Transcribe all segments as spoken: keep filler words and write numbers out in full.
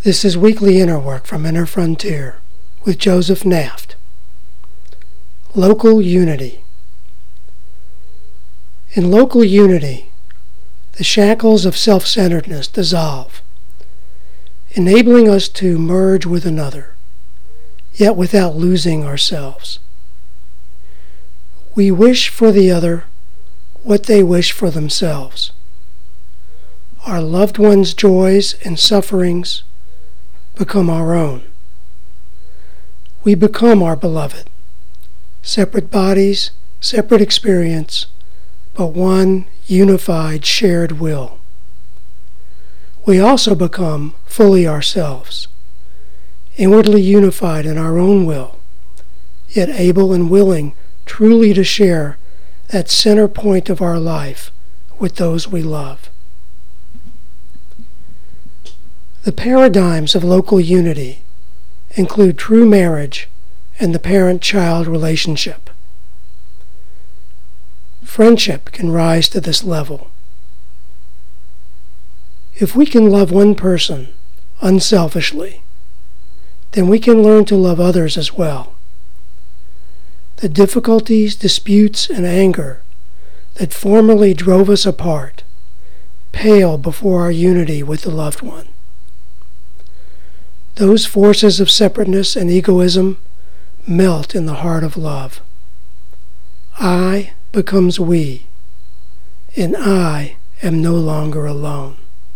This is Weekly Inner Work from Inner Frontier with Joseph Naft. Local Unity. In local unity, the shackles of self-centeredness dissolve, enabling us to merge with another, yet without losing ourselves. We wish for the other what they wish for themselves. Our loved ones' joys and sufferings become our own. We become our beloved, separate bodies, separate experience, but one unified shared will. We also become fully ourselves, inwardly unified in our own will, yet able and willing truly to share that center point of our life with those we love. The paradigms of local unity include true marriage and the parent-child relationship. Friendship can rise to this level. If we can love one person unselfishly, then we can learn to love others as well. The difficulties, disputes, and anger that formerly drove us apart pale before our unity with the loved one. Those forces of separateness and egoism melt in the heart of love. I becomes we, and I am no longer alone.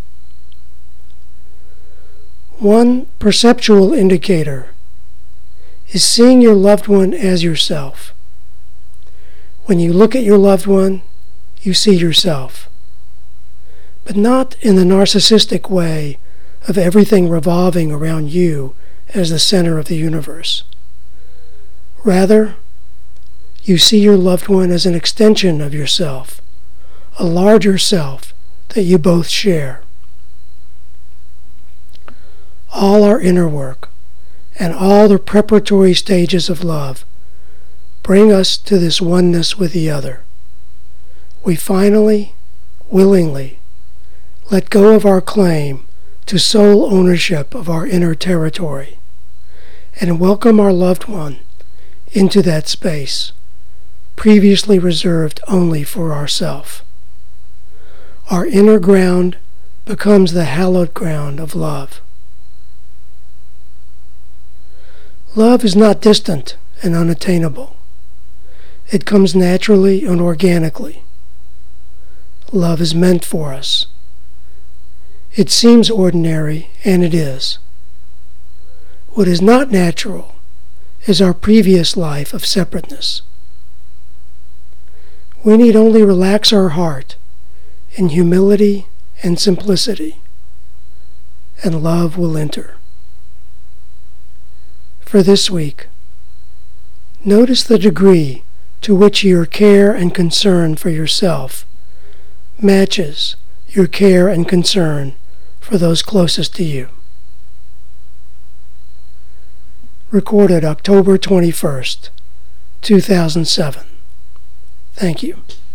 One perceptual indicator is seeing your loved one as yourself. When you look at your loved one, you see yourself, but not in the narcissistic way of everything revolving around you as the center of the universe. Rather, you see your loved one as an extension of yourself, a larger self that you both share. All our inner work and all the preparatory stages of love bring us to this oneness with the other. We finally, willingly, let go of our claim to sole ownership of our inner territory and welcome our loved one into that space previously reserved only for ourself. Our inner ground becomes the hallowed ground of love. Love is not distant and unattainable. It comes naturally and organically. Love is meant for us. It seems ordinary, and it is. What is not natural is our previous life of separateness. We need only relax our heart in humility and simplicity, and love will enter. For this week, notice the degree to which your care and concern for yourself matches your care and concern for those closest to you. Recorded October twenty-first, two thousand seven. Thank you.